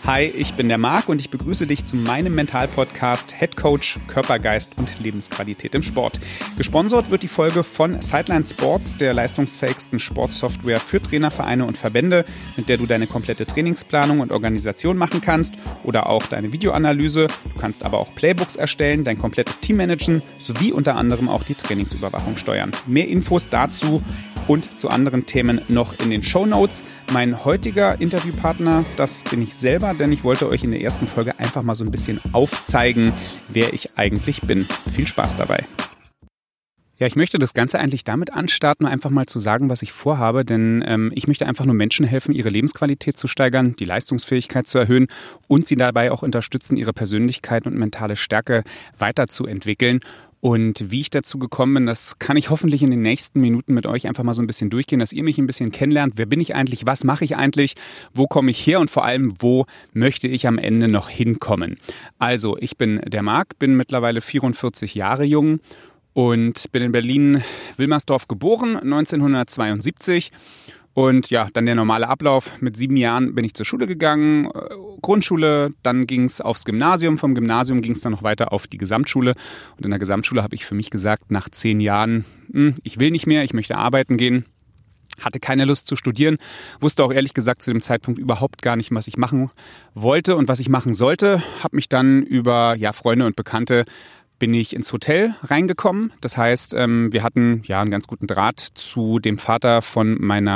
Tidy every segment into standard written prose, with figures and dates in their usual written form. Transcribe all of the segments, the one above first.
Hi, ich bin der Marc und ich begrüße dich zu meinem Mental-Podcast Head Coach, Körper, Geist und Lebensqualität im Sport. Gesponsert wird die Folge von Sideline Sports, der leistungsfähigsten Sportsoftware für Trainer, Vereine und Verbände, mit der du deine komplette Trainingsplanung und Organisation machen kannst oder auch deine Videoanalyse. Du kannst aber auch Playbooks erstellen, dein komplettes Team managen sowie unter anderem auch die Trainingsüberwachung steuern. Mehr Infos dazu und zu anderen Themen noch in den Shownotes. Mein heutiger Interviewpartner, das bin ich selber, denn ich wollte euch in der ersten Folge einfach mal so ein bisschen aufzeigen, wer ich eigentlich bin. Viel Spaß dabei. Ja, ich möchte das Ganze eigentlich damit anstarten, einfach mal zu sagen, was ich vorhabe, denn ich möchte einfach nur Menschen helfen, ihre Lebensqualität zu steigern, die Leistungsfähigkeit zu erhöhen und sie dabei auch unterstützen, ihre Persönlichkeit und mentale Stärke weiterzuentwickeln. Und wie ich dazu gekommen bin, das kann ich hoffentlich in den nächsten Minuten mit euch einfach mal so ein bisschen durchgehen, dass ihr mich ein bisschen kennenlernt. Wer bin ich eigentlich? Was mache ich eigentlich? Wo komme ich her? Und vor allem, wo möchte ich am Ende noch hinkommen? Also, ich bin der Marc, bin mittlerweile 44 Jahre jung und bin in Berlin-Wilmersdorf geboren, 1972. Und ja, dann der normale Ablauf. Mit 7 Jahren bin ich zur Schule gegangen, Grundschule, dann ging es aufs Gymnasium. Vom Gymnasium ging es dann noch weiter auf die Gesamtschule. Und in der Gesamtschule habe ich für mich gesagt, nach 10 Jahren, ich will nicht mehr, ich möchte arbeiten gehen. Hatte keine Lust zu studieren, wusste auch ehrlich gesagt zu dem Zeitpunkt überhaupt gar nicht, was ich machen wollte und was ich machen sollte. Habe mich dann über Freunde und Bekannte bin ich ins Hotel reingekommen. Das heißt, wir hatten einen ganz guten Draht zu dem Vater von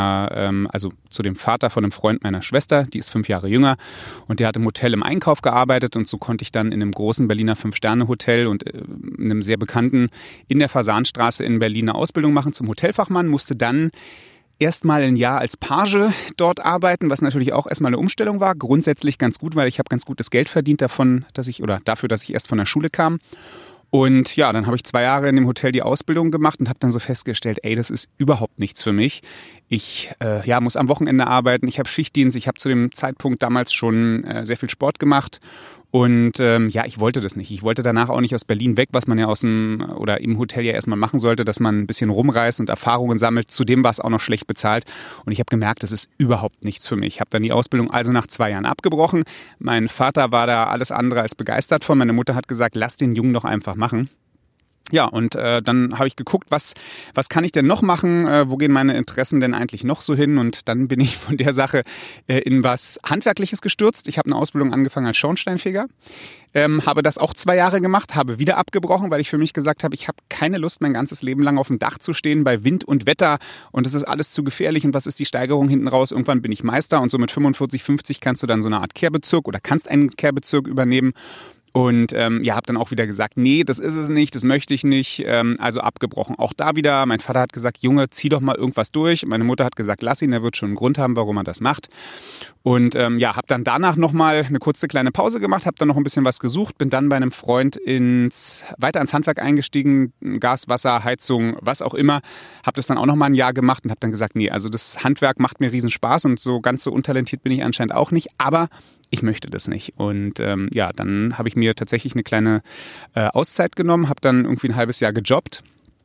zu dem Vater von einem Freund meiner Schwester, die ist 5 Jahre jünger und der hat im Hotel im Einkauf gearbeitet und so konnte ich dann in einem großen Berliner 5-Sterne-Hotel und in einem sehr bekannten in der Fasanstraße in Berlin eine Ausbildung machen zum Hotelfachmann, musste dann erstmal ein Jahr als Page dort arbeiten, was natürlich auch erstmal eine Umstellung war. Grundsätzlich ganz gut, weil ich habe ganz gutes Geld verdient dafür, dass ich erst von der Schule kam. Und ja, dann habe ich 2 Jahre in dem Hotel die Ausbildung gemacht und habe dann so festgestellt, das ist überhaupt nichts für mich. Ich muss am Wochenende arbeiten, ich habe Schichtdienst, ich habe zu dem Zeitpunkt damals schon sehr viel Sport gemacht. Und ich wollte das nicht. Ich wollte danach auch nicht aus Berlin weg, was man ja im Hotel ja erstmal machen sollte, dass man ein bisschen rumreist und Erfahrungen sammelt. Zudem war es auch noch schlecht bezahlt. Und ich habe gemerkt, das ist überhaupt nichts für mich. Ich habe dann die Ausbildung also nach 2 Jahren abgebrochen. Mein Vater war da alles andere als begeistert von. Meine Mutter hat gesagt, lass den Jungen doch einfach machen. Ja, und dann habe ich geguckt, was kann ich denn noch machen, wo gehen meine Interessen denn eigentlich noch so hin? Und dann bin ich von der Sache in was Handwerkliches gestürzt. Ich habe eine Ausbildung angefangen als Schornsteinfeger, habe das auch 2 Jahre gemacht, habe wieder abgebrochen, weil ich für mich gesagt habe, ich habe keine Lust, mein ganzes Leben lang auf dem Dach zu stehen bei Wind und Wetter und das ist alles zu gefährlich und was ist die Steigerung hinten raus? Irgendwann bin ich Meister und so mit 45, 50 kannst du dann so eine Art Kehrbezirk oder kannst einen Kehrbezirk übernehmen. Und habe dann auch wieder gesagt, nee, das ist es nicht, das möchte ich nicht, also abgebrochen. Auch da wieder, mein Vater hat gesagt, Junge, zieh doch mal irgendwas durch. Meine Mutter hat gesagt, lass ihn, er wird schon einen Grund haben, warum er das macht. Und habe dann danach nochmal eine kurze kleine Pause gemacht, habe dann noch ein bisschen was gesucht, bin dann bei einem Freund weiter ins Handwerk eingestiegen, Gas, Wasser, Heizung, was auch immer. Habe das dann auch nochmal ein Jahr gemacht und habe dann gesagt, nee, also das Handwerk macht mir riesen Spaß und so ganz so untalentiert bin ich anscheinend auch nicht, aber ich möchte das nicht. Und dann habe ich mir tatsächlich eine kleine Auszeit genommen, habe dann irgendwie ein halbes Jahr gejobbt,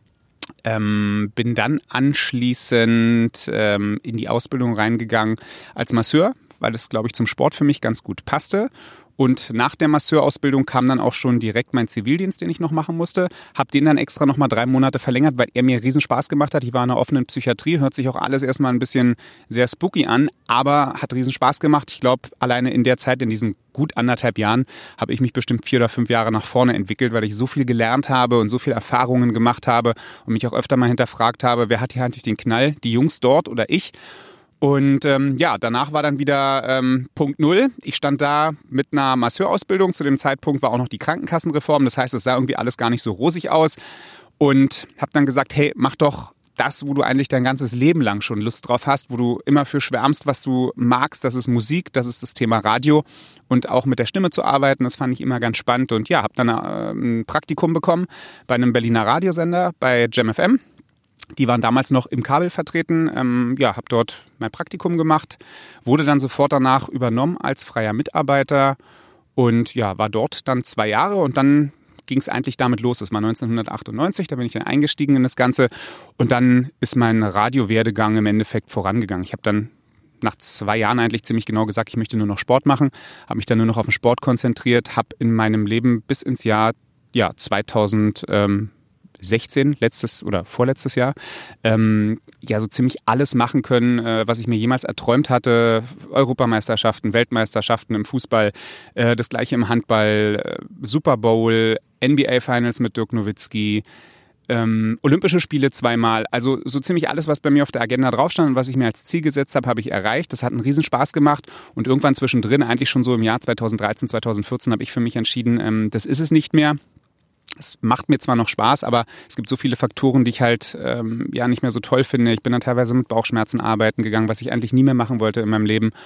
bin dann anschließend in die Ausbildung reingegangen als Masseur, weil das, glaube ich, zum Sport für mich ganz gut passte. Und nach der Masseurausbildung kam dann auch schon direkt mein Zivildienst, den ich noch machen musste. Habe den dann extra nochmal 3 Monate verlängert, weil er mir riesen Spaß gemacht hat. Ich war in einer offenen Psychiatrie, hört sich auch alles erstmal ein bisschen sehr spooky an, aber hat riesen Spaß gemacht. Ich glaube, alleine in der Zeit, in diesen gut 1,5 Jahren, habe ich mich bestimmt 4 oder 5 Jahre nach vorne entwickelt, weil ich so viel gelernt habe und so viele Erfahrungen gemacht habe und mich auch öfter mal hinterfragt habe, wer hat hier eigentlich den Knall, die Jungs dort oder ich? Und danach war dann wieder Punkt 0. Ich stand da mit einer Masseurausbildung. Zu dem Zeitpunkt war auch noch die Krankenkassenreform. Das heißt, es sah irgendwie alles gar nicht so rosig aus. Und habe dann gesagt, hey, mach doch das, wo du eigentlich dein ganzes Leben lang schon Lust drauf hast, wo du immer für schwärmst, was du magst. Das ist Musik, das ist das Thema Radio und auch mit der Stimme zu arbeiten. Das fand ich immer ganz spannend. Und habe dann ein Praktikum bekommen bei einem Berliner Radiosender, bei Jam FM. Die waren damals noch im Kabel vertreten, habe dort mein Praktikum gemacht, wurde dann sofort danach übernommen als freier Mitarbeiter und war dort dann 2 Jahre und dann ging es eigentlich damit los. Das war 1998, da bin ich dann eingestiegen in das Ganze und dann ist mein Radiowerdegang im Endeffekt vorangegangen. Ich habe dann nach 2 Jahren eigentlich ziemlich genau gesagt, ich möchte nur noch Sport machen, habe mich dann nur noch auf den Sport konzentriert, habe in meinem Leben bis ins Jahr 2016, letztes oder vorletztes Jahr, so ziemlich alles machen können, was ich mir jemals erträumt hatte. Europameisterschaften, Weltmeisterschaften im Fußball, das gleiche im Handball, Super Bowl, NBA Finals mit Dirk Nowitzki, Olympische Spiele 2-mal. Also so ziemlich alles, was bei mir auf der Agenda drauf stand und was ich mir als Ziel gesetzt habe, habe ich erreicht. Das hat einen Riesenspaß gemacht und irgendwann zwischendrin, eigentlich schon so im Jahr 2013, 2014, habe ich für mich entschieden, das ist es nicht mehr. Es macht mir zwar noch Spaß, aber es gibt so viele Faktoren, die ich halt nicht mehr so toll finde. Ich bin dann teilweise mit Bauchschmerzen arbeiten gegangen, was ich eigentlich nie mehr machen wollte in meinem Leben.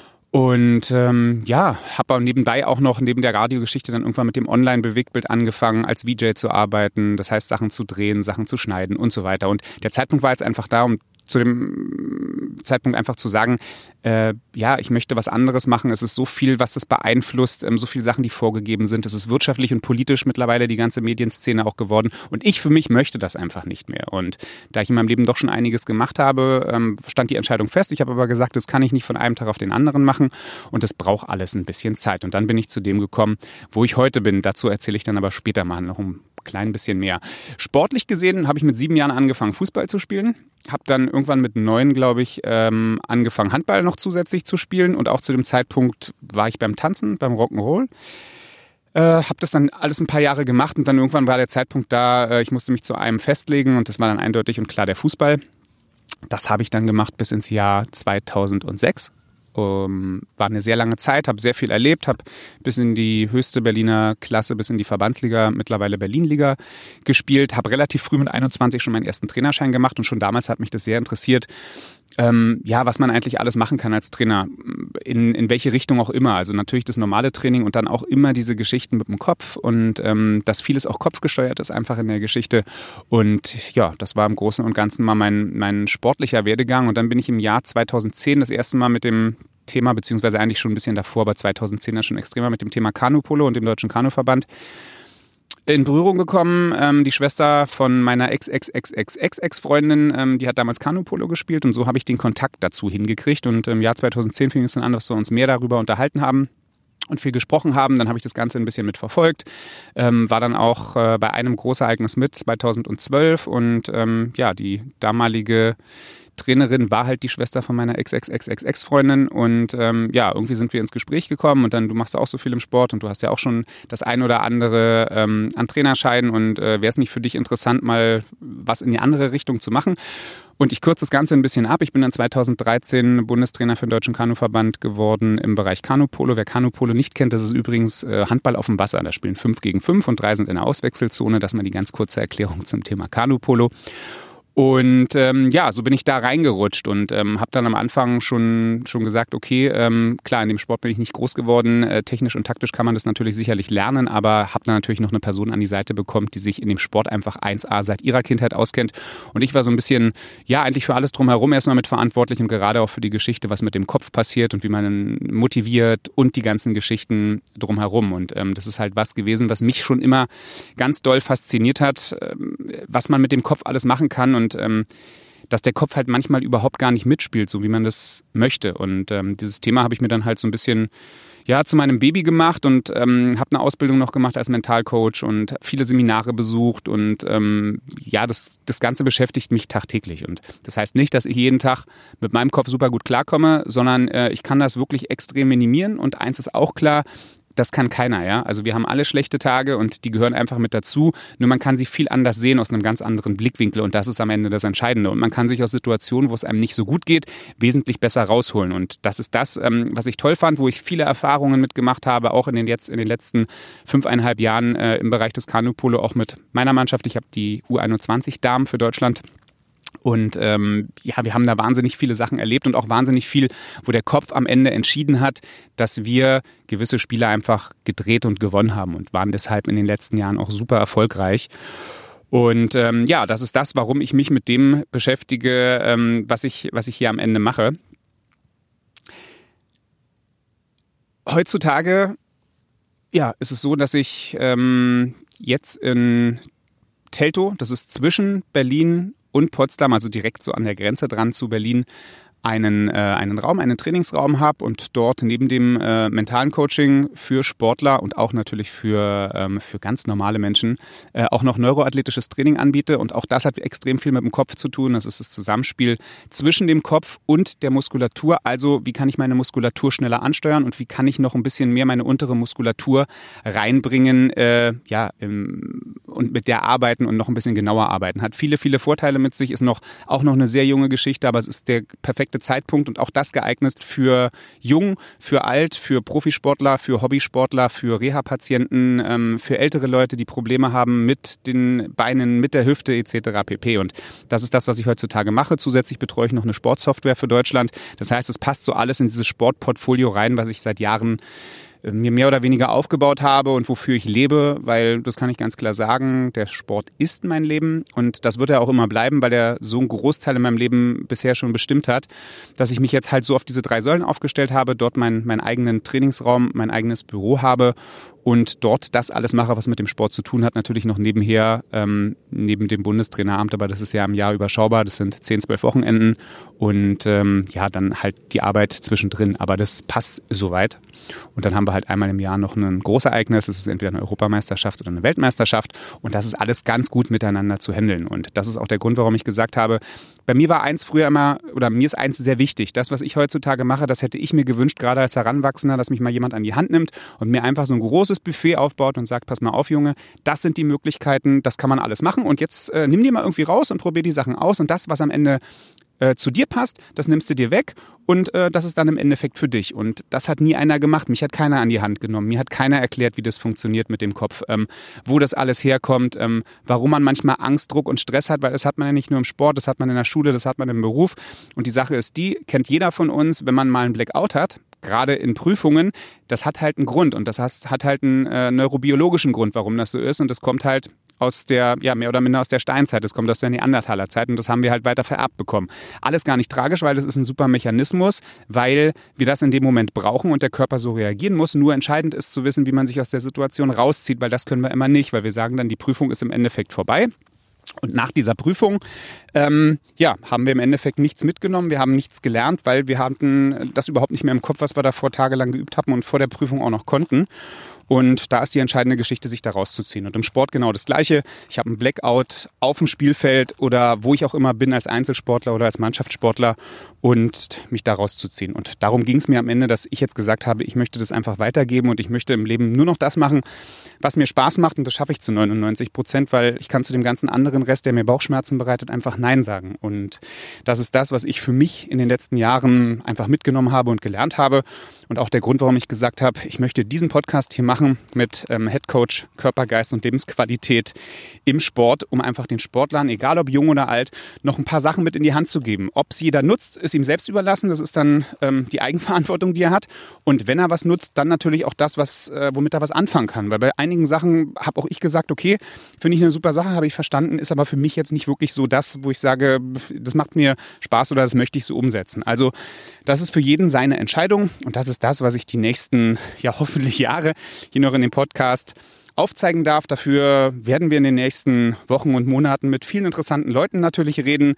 Und habe aber nebenbei auch noch, neben der Radiogeschichte, dann irgendwann mit dem Online-Bewegtbild angefangen, als VJ zu arbeiten. Das heißt, Sachen zu drehen, Sachen zu schneiden und so weiter. Und der Zeitpunkt war jetzt einfach da, um zu dem Zeitpunkt einfach zu sagen, ich möchte was anderes machen. Es ist so viel, was das beeinflusst, so viele Sachen, die vorgegeben sind. Es ist wirtschaftlich und politisch mittlerweile die ganze Medienszene auch geworden. Und ich für mich möchte das einfach nicht mehr. Und da ich in meinem Leben doch schon einiges gemacht habe, stand die Entscheidung fest. Ich habe aber gesagt, das kann ich nicht von einem Tag auf den anderen machen. Und das braucht alles ein bisschen Zeit. Und dann bin ich zu dem gekommen, wo ich heute bin. Dazu erzähle ich dann aber später mal noch ein klein bisschen mehr. Sportlich gesehen habe ich mit 7 Jahren angefangen, Fußball zu spielen. Habe dann irgendwann mit 9, glaube ich, angefangen, Handball noch zusätzlich zu spielen. Und auch zu dem Zeitpunkt war ich beim Tanzen, beim Rock'n'Roll. Habe das dann alles ein paar Jahre gemacht und dann irgendwann war der Zeitpunkt da, ich musste mich zu einem festlegen und das war dann eindeutig und klar der Fußball. Das habe ich dann gemacht bis ins Jahr 2006. War eine sehr lange Zeit, habe sehr viel erlebt, habe bis in die höchste Berliner Klasse, bis in die Verbandsliga, mittlerweile Berlin-Liga gespielt, habe relativ früh mit 21 schon meinen ersten Trainerschein gemacht und schon damals hat mich das sehr interessiert, was man eigentlich alles machen kann als Trainer, in welche Richtung auch immer. Also natürlich das normale Training und dann auch immer diese Geschichten mit dem Kopf und dass vieles auch kopfgesteuert ist einfach in der Geschichte. Und ja, das war im Großen und Ganzen mal mein sportlicher Werdegang. Und dann bin ich im Jahr 2010 das erste Mal mit dem Thema, beziehungsweise eigentlich schon ein bisschen davor, aber 2010 schon extremer mit dem Thema Kanupolo und dem Deutschen Kanuverband in Berührung gekommen. Die Schwester von meiner Ex-Freundin, die hat damals Kanupolo gespielt und so habe ich den Kontakt dazu hingekriegt. Und im Jahr 2010 fing es dann an, dass wir uns mehr darüber unterhalten haben und viel gesprochen haben. Dann habe ich das Ganze ein bisschen mitverfolgt, war dann auch bei einem Großereignis mit 2012 und die damalige Trainerin war halt die Schwester von meiner Ex-Freundin und irgendwie sind wir ins Gespräch gekommen und dann, du machst ja auch so viel im Sport und du hast ja auch schon das ein oder andere an Trainerscheinen und wäre es nicht für dich interessant, mal was in die andere Richtung zu machen? Und ich kürze das Ganze ein bisschen ab. Ich bin dann 2013 Bundestrainer für den Deutschen Kanuverband geworden im Bereich Kanupolo. Wer Kanupolo nicht kennt, das ist übrigens Handball auf dem Wasser. Da spielen 5 gegen 5 und 3 sind in der Auswechselzone. Das ist mal die ganz kurze Erklärung zum Thema Kanupolo. Und so bin ich da reingerutscht und habe dann am Anfang schon gesagt, okay, klar, in dem Sport bin ich nicht groß geworden, technisch und taktisch kann man das natürlich sicherlich lernen, aber habe dann natürlich noch eine Person an die Seite bekommen, die sich in dem Sport einfach 1A seit ihrer Kindheit auskennt und ich war so ein bisschen, eigentlich für alles drumherum erstmal mit verantwortlich und gerade auch für die Geschichte, was mit dem Kopf passiert und wie man motiviert und die ganzen Geschichten drumherum und das ist halt was gewesen, was mich schon immer ganz doll fasziniert hat, was man mit dem Kopf alles machen kann und dass der Kopf halt manchmal überhaupt gar nicht mitspielt, so wie man das möchte. Und dieses Thema habe ich mir dann halt so ein bisschen zu meinem Baby gemacht und habe eine Ausbildung noch gemacht als Mentalcoach und viele Seminare besucht und das Ganze beschäftigt mich tagtäglich. Und das heißt nicht, dass ich jeden Tag mit meinem Kopf super gut klarkomme, sondern ich kann das wirklich extrem minimieren und eins ist auch klar, das kann keiner, ja. Also wir haben alle schlechte Tage und die gehören einfach mit dazu. Nur man kann sie viel anders sehen aus einem ganz anderen Blickwinkel und das ist am Ende das Entscheidende. Und man kann sich aus Situationen, wo es einem nicht so gut geht, wesentlich besser rausholen. Und das ist das, was ich toll fand, wo ich viele Erfahrungen mitgemacht habe, auch in den letzten 5,5 Jahren im Bereich des Kanupolo, auch mit meiner Mannschaft. Ich habe die U21-Damen für Deutschland. Und wir haben da wahnsinnig viele Sachen erlebt und auch wahnsinnig viel, wo der Kopf am Ende entschieden hat, dass wir gewisse Spiele einfach gedreht und gewonnen haben und waren deshalb in den letzten Jahren auch super erfolgreich. Und das ist das, warum ich mich mit dem beschäftige, was ich hier am Ende mache. Heutzutage ist es so, dass ich jetzt in Teltow, das ist zwischen Berlin und Potsdam, also direkt so an der Grenze dran zu Berlin, einen Trainingsraum habe und dort neben dem mentalen Coaching für Sportler und auch natürlich für ganz normale Menschen auch noch neuroathletisches Training anbiete. Und auch das hat extrem viel mit dem Kopf zu tun. Das ist das Zusammenspiel zwischen dem Kopf und der Muskulatur. Also wie kann ich meine Muskulatur schneller ansteuern und wie kann ich noch ein bisschen mehr meine untere Muskulatur reinbringen und mit der arbeiten und noch ein bisschen genauer arbeiten. Hat viele, viele Vorteile mit sich, ist auch noch eine sehr junge Geschichte, aber es ist der perfekte Zeitpunkt und auch das geeignet für jung, für alt, für Profisportler, für Hobbysportler, für Reha-Patienten, für ältere Leute, die Probleme haben mit den Beinen, mit der Hüfte etc. pp. Und das ist das, was ich heutzutage mache. Zusätzlich betreue ich noch eine Sportsoftware für Deutschland. Das heißt, es passt so alles in dieses Sportportfolio rein, was ich seit Jahren mir mehr oder weniger aufgebaut habe und wofür ich lebe, weil, das kann ich ganz klar sagen, der Sport ist mein Leben und das wird er auch immer bleiben, weil er so einen Großteil in meinem Leben bisher schon bestimmt hat, dass ich mich jetzt halt so auf diese 3 Säulen aufgestellt habe, dort meinen eigenen Trainingsraum, mein eigenes Büro habe und dort das alles mache, was mit dem Sport zu tun hat, natürlich noch nebenher, neben dem Bundestraineramt, aber das ist ja im Jahr überschaubar, das sind 10, 12 Wochenenden und dann halt die Arbeit zwischendrin, aber das passt soweit. Und dann haben wir halt einmal im Jahr noch ein Großereignis, es ist entweder eine Europameisterschaft oder eine Weltmeisterschaft und das ist alles ganz gut miteinander zu handeln und das ist auch der Grund, warum ich gesagt habe, bei mir war mir ist eins sehr wichtig, das, was ich heutzutage mache, das hätte ich mir gewünscht, gerade als Heranwachsender, dass mich mal jemand an die Hand nimmt und mir einfach so ein großes Buffet aufbaut und sagt, pass mal auf, Junge, das sind die Möglichkeiten, das kann man alles machen und jetzt nimm dir mal irgendwie raus und probier die Sachen aus und das, was am Ende zu dir passt, das nimmst du dir weg und das ist dann im Endeffekt für dich. Und das hat nie einer gemacht. Mich hat keiner an die Hand genommen. Mir hat keiner erklärt, wie das funktioniert mit dem Kopf, wo das alles herkommt, warum man manchmal Angst, Druck und Stress hat, weil das hat man ja nicht nur im Sport, das hat man in der Schule, das hat man im Beruf. Und die Sache ist die, kennt jeder von uns, wenn man mal einen Blackout hat, gerade in Prüfungen, das hat halt einen Grund und das hat halt einen neurobiologischen Grund, warum das so ist und das kommt halt aus der, mehr oder minder aus der Steinzeit, das kommt aus der Neandertaler-Zeit und das haben wir halt weiter vererbt bekommen. Alles gar nicht tragisch, weil das ist ein super Mechanismus, weil wir das in dem Moment brauchen und der Körper so reagieren muss. Nur entscheidend ist zu wissen, wie man sich aus der Situation rauszieht, weil das können wir immer nicht, weil wir sagen dann, die Prüfung ist im Endeffekt vorbei. Und nach dieser Prüfung haben wir im Endeffekt nichts mitgenommen, wir haben nichts gelernt, weil wir hatten das überhaupt nicht mehr im Kopf, was wir davor tagelang geübt haben und vor der Prüfung auch noch konnten. Und da ist die entscheidende Geschichte, sich da rauszuziehen. Und im Sport genau das Gleiche. Ich habe einen Blackout auf dem Spielfeld oder wo ich auch immer bin als Einzelsportler oder als Mannschaftssportler und mich da rauszuziehen. Und darum ging es mir am Ende, dass ich jetzt gesagt habe, ich möchte das einfach weitergeben und ich möchte im Leben nur noch das machen, was mir Spaß macht. Und das schaffe ich zu 99%, weil ich kann zu dem ganzen anderen Rest, der mir Bauchschmerzen bereitet, einfach Nein sagen. Und das ist das, was ich für mich in den letzten Jahren einfach mitgenommen habe und gelernt habe. Und auch der Grund, warum ich gesagt habe, ich möchte diesen Podcast hier machen mit Headcoach Körper, Geist und Lebensqualität im Sport, um einfach den Sportlern, egal ob jung oder alt, noch ein paar Sachen mit in die Hand zu geben. Ob es jeder nutzt, ist ihm selbst überlassen. Das ist dann die Eigenverantwortung, die er hat. Und wenn er was nutzt, dann natürlich auch das, womit er was anfangen kann. Weil bei einigen Sachen habe auch ich gesagt, okay, finde ich eine super Sache, habe ich verstanden, ist aber für mich jetzt nicht wirklich so das, wo ich sage, das macht mir Spaß oder das möchte ich so umsetzen. Also das ist für jeden seine Entscheidung und das ist das, was ich die nächsten, hoffentlich Jahre hier noch in dem Podcast aufzeigen darf. Dafür werden wir in den nächsten Wochen und Monaten mit vielen interessanten Leuten natürlich reden.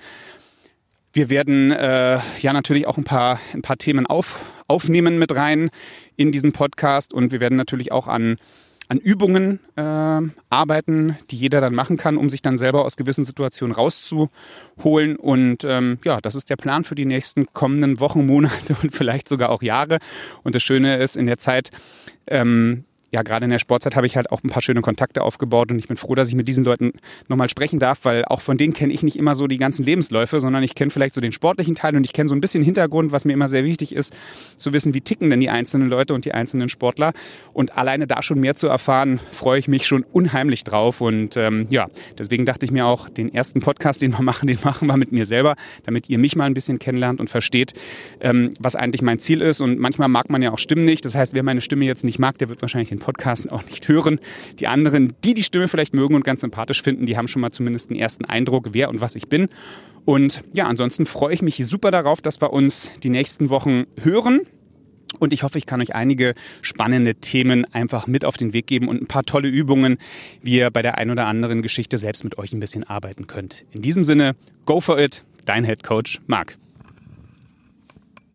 Wir werden natürlich auch ein paar Themen aufnehmen mit rein in diesen Podcast und wir werden natürlich auch an Übungen arbeiten, die jeder dann machen kann, um sich dann selber aus gewissen Situationen rauszuholen. Und das ist der Plan für die nächsten kommenden Wochen, Monate und vielleicht sogar auch Jahre. Und das Schöne ist, in der Zeit gerade in der Sportzeit habe ich halt auch ein paar schöne Kontakte aufgebaut und ich bin froh, dass ich mit diesen Leuten nochmal sprechen darf, weil auch von denen kenne ich nicht immer so die ganzen Lebensläufe, sondern ich kenne vielleicht so den sportlichen Teil und ich kenne so ein bisschen Hintergrund, was mir immer sehr wichtig ist, zu wissen, wie ticken denn die einzelnen Leute und die einzelnen Sportler und alleine da schon mehr zu erfahren, freue ich mich schon unheimlich drauf und deswegen dachte ich mir auch, den ersten Podcast, den machen wir mit mir selber, damit ihr mich mal ein bisschen kennenlernt und versteht, was eigentlich mein Ziel ist und manchmal mag man ja auch Stimmen nicht, das heißt, wer meine Stimme jetzt nicht mag, der wird wahrscheinlich den Podcast auch nicht hören. Die anderen, die Stimme vielleicht mögen und ganz sympathisch finden, die haben schon mal zumindest einen ersten Eindruck, wer und was ich bin. Und ansonsten freue ich mich super darauf, dass wir uns die nächsten Wochen hören. Und ich hoffe, ich kann euch einige spannende Themen einfach mit auf den Weg geben und ein paar tolle Übungen, wie ihr bei der ein oder anderen Geschichte selbst mit euch ein bisschen arbeiten könnt. In diesem Sinne, go for it, dein Head Coach Marc.